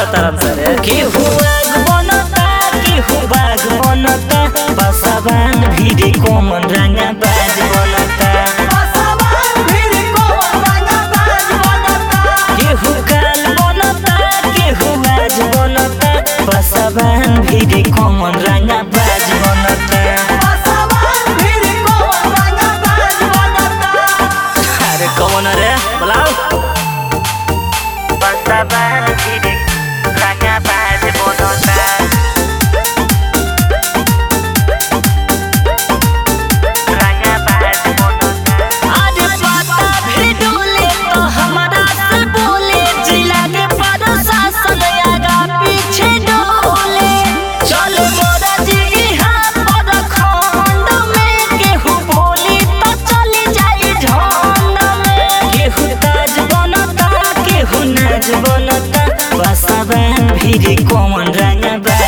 तरन सरे केहू आग बनता केहू बाग बनता पासाबान भिड़े कौन रंगा बाज बनता केहू काल बनता केहू आज बनता पासाबान भिड़े कौन रंगा बाज बनता अरे कौन रे बुलाओ पासाबान भिड़े रंगा बाज बनता पासाबान भिड़े कौन रंगा